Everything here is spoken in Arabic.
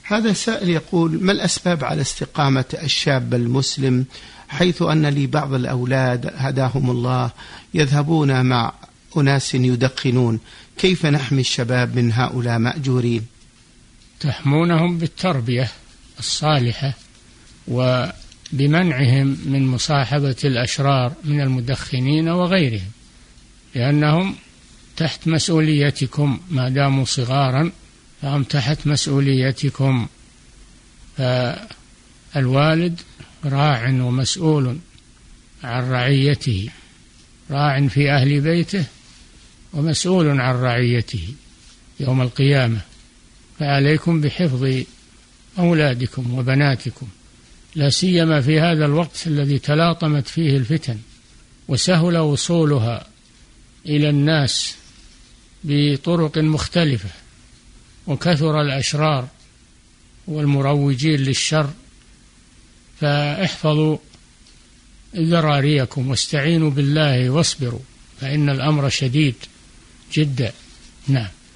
هذا سائل يقول: ما الأسباب على استقامة الشاب المسلم، حيث أن لي بعض الأولاد هداهم الله يذهبون مع أناس يدخنون، كيف نحمي الشباب من هؤلاء مأجورين؟ تحمونهم بالتربية الصالحة وبمنعهم من مصاحبة الأشرار من المدخنين وغيرهم، لأنهم تحت مسؤوليتكم ما داموا صغارا، فهم تحت مسؤوليتكم. فالوالد راع ومسؤول عن رعيته، راع في أهل بيته ومسؤول عن رعيته يوم القيامة. فعليكم بحفظ أولادكم وبناتكم، لا سيما في هذا الوقت الذي تلاطمت فيه الفتن وسهل وصولها إلى الناس بطرق مختلفة، وكثر الأشرار والمروجين للشر. فاحفظوا ذراريكم واستعينوا بالله واصبروا، فإن الأمر شديد جدا. نعم.